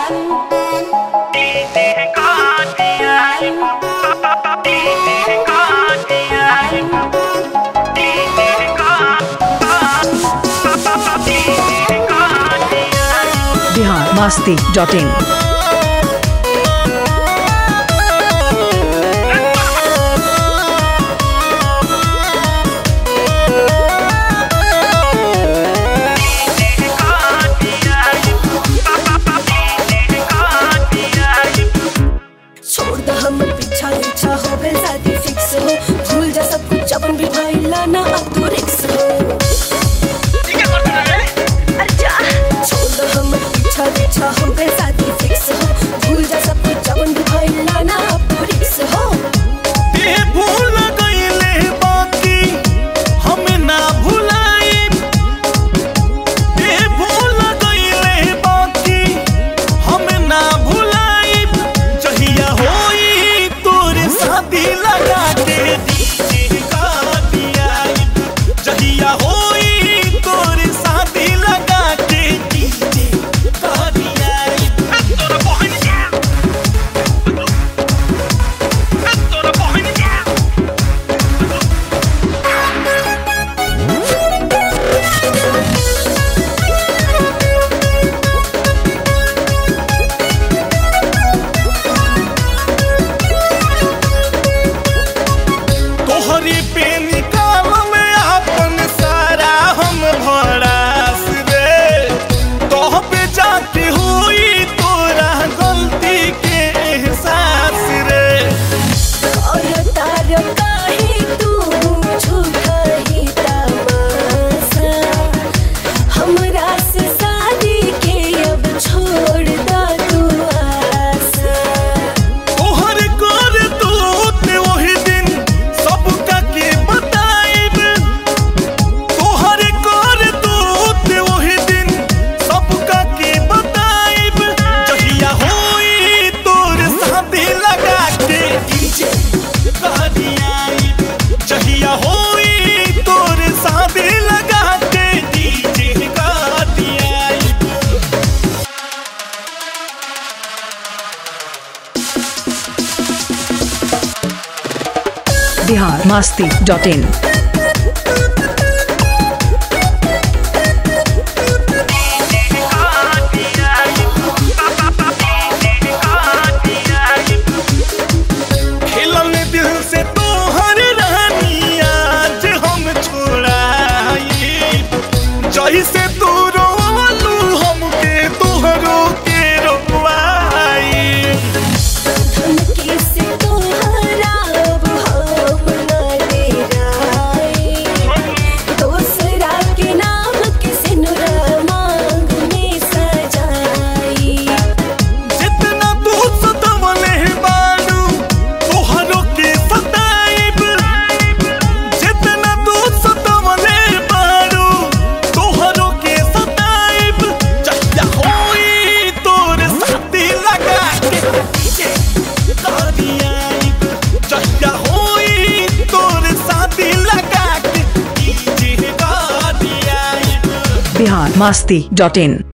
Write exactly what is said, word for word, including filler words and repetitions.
Bihar Masti dot in. छोड़ दो हम पीछा पीछा हो गए शादी फिक्स हो, भूल जा सब कुछ अपन भी भाईला ना अब तो रिक्स हो। छोड़ दो हम पीछा पीछा हो गए शादी फिक्स हो, भूल जा सब कुछ अपन भी भाईला ना अब तो रिक्स हो। ये भूल गईले बाकी हम ना भुलाए, ये भूल गईले बाकी हम ना भुलाए। जहिया होई तोरे शादी लगा के डीजे का दिया, जहिया होई तोरे शादी लगा के डीजे का दिया। तोरा बहन जा, तोरा बहन जा। तोहरी पे निकाल में अपन सारा हम भड़ास रे, तोह पे जाके हुई तोरा गलती के एहसास रे। और तार काहे तू झूठा ही तमाशा, हमरा से शादी के अब छोड़ दा तू आशा। तोहर कर तूते वही दिन सबका के बताइब, तोहर कर तूते वही दिन सबका के बताइब। जहिया होई तोर शादी लगा के डीजे का दियाइब, जहिया होई तोर शादी लगा के डीजे का दियाइब। बिहार मस्ती डॉट इन। खिलन दिल से तोहर रानी आज हम छोड़ाई, जैसे तू रोलू हमके तोहरो के रोवाई। धमकी से तोहरा अब हम ना डेराई, दूसरा के नाम किसी नुरा मांग में सजाई। जितना तू सतावले बाड़ू तोहरो के सताइब, जितना तू सतावले बाड़ू तोहरो के सताइब। जहिया होई तोर शादी लगा के डीजे का दियाइब, जहिया होई तोर शादी लगा के डीजे का दियाइब। बिहार मस्ती डॉट इन।